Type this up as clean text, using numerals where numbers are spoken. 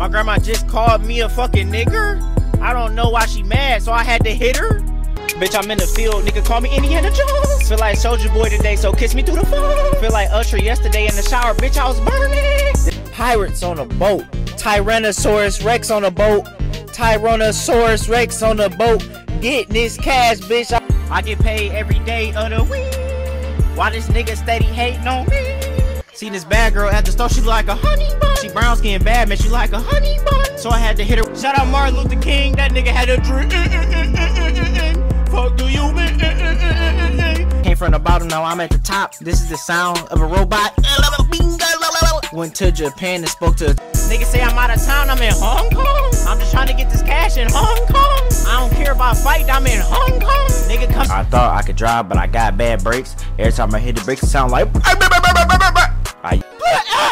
My grandma just called me a fucking nigger. I don't know why she mad, so I had to hit her. Bitch, I'm in the field, nigga call me Indiana Jones. Feel like Soulja Boy today, so kiss me through the phone. Feel like Usher yesterday in the shower, bitch, I was burning. Pirates on a boat, Tyrannosaurus Rex on a boat, Tyrannosaurus Rex on a boat. Getting this cash, bitch. I get paid every day of the week. Why this nigga steady hating on me? See this bad girl at the store, she look like a honey bun. She brown skin bad, man, she like a honey bun. So I had to hit her. Shout out Martin Luther King, that nigga had a drink. Fuck do you mean? Came from the bottom, now I'm at the top. This is the sound of a robot. Went to Japan and spoke to nigga say I'm out of town, I'm in Hong Kong. I'm just trying to get this cash in Hong Kong. I don't care about fight, I'm in Hong Kong. Nigga come. I thought I could drive, but I got bad brakes. Every time I hit the brakes, it sound like